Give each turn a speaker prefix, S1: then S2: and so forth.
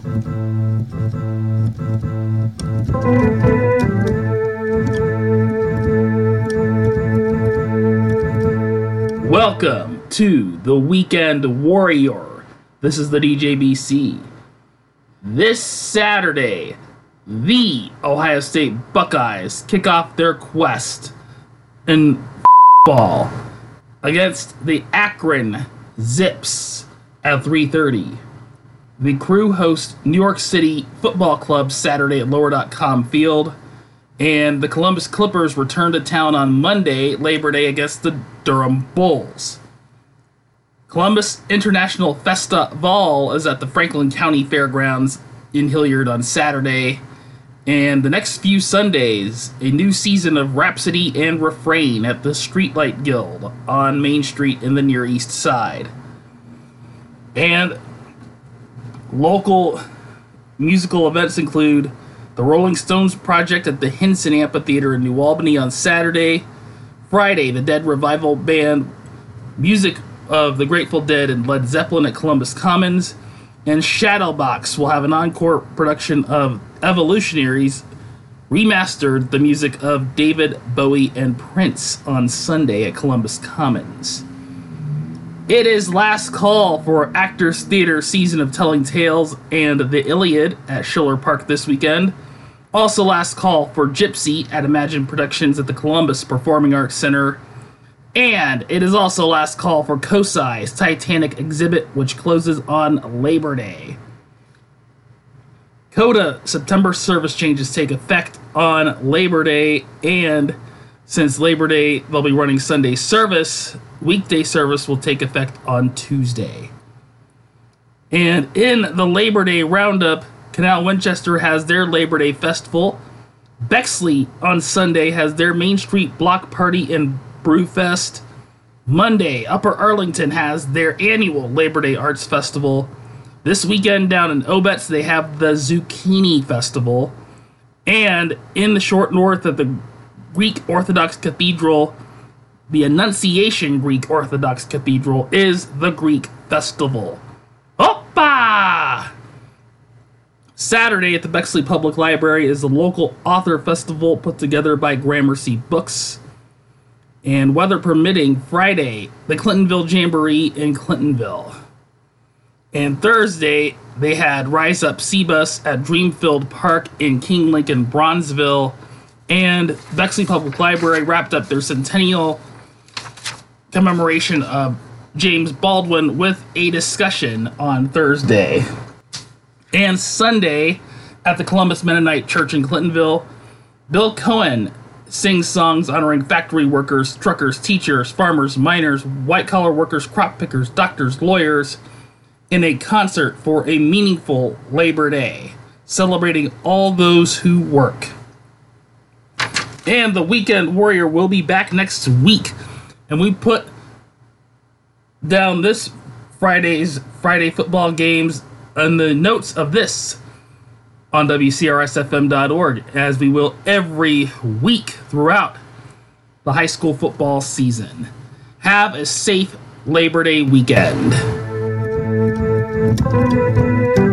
S1: Welcome to the Weekend Warrior. This is the DJBC. This Saturday, the Ohio State Buckeyes kick off their quest in ball against the Akron Zips at 3:30. The Crew host New York City Football Club Saturday at Lower.com Field, and the Columbus Clippers return to town on Monday, Labor Day, against the Durham Bulls. Columbus International Festival is at the Franklin County Fairgrounds in Hilliard on Saturday, and the next few Sundays, a new season of Rhapsody and Refrain at the Streetlight Guild on Main Street in the Near East Side. And local musical events include the Rolling Stones Project at the Hinson Amphitheater in New Albany on Saturday. Friday, the Dead Revival Band, music of the Grateful Dead and Led Zeppelin at Columbus Commons. And Shadowbox will have an encore production of Evolutionaries, remastered the music of David Bowie and Prince on Sunday at Columbus Commons. It is last call for Actors Theater Season of Telling Tales and The Iliad at Schiller Park this weekend. Also last call for Gypsy at Imagine Productions at the Columbus Performing Arts Center. And it is also last call for Kosai's Titanic exhibit, which closes on Labor Day. CODA September service changes take effect on Labor Day, and since Labor Day they'll be running Sunday service, weekday service will take effect on Tuesday. And in the Labor Day roundup, Canal Winchester has their Labor Day festival. Bexley on Sunday has their Main Street Block Party and Brewfest. Monday, Upper Arlington has their annual Labor Day Arts Festival. This weekend down in Obetz, they have the Zucchini Festival. And in the short north at the Greek Orthodox Cathedral, the Annunciation Greek Orthodox Cathedral, is the Greek Festival. Oppa! Saturday at the Bexley Public Library is the local author festival put together by Gramercy Books. And weather permitting, Friday, the Clintonville Jamboree in Clintonville. And Thursday, they had Rise Up Seabus at Dreamfield Park in King Lincoln, Bronzeville. And Bexley Public Library wrapped up their centennial commemoration of James Baldwin with a discussion on Thursday. And Sunday, at the Columbus Mennonite Church in Clintonville, Bill Cohen sings songs honoring factory workers, truckers, teachers, farmers, miners, white-collar workers, crop pickers, doctors, lawyers, in a concert for a meaningful Labor Day, celebrating all those who work. And the Weekend Warrior will be back next week, and we put down this Friday's Friday football games and the notes of this on WCRSFM.org, as we will every week throughout the high school football season. Have a safe Labor Day weekend.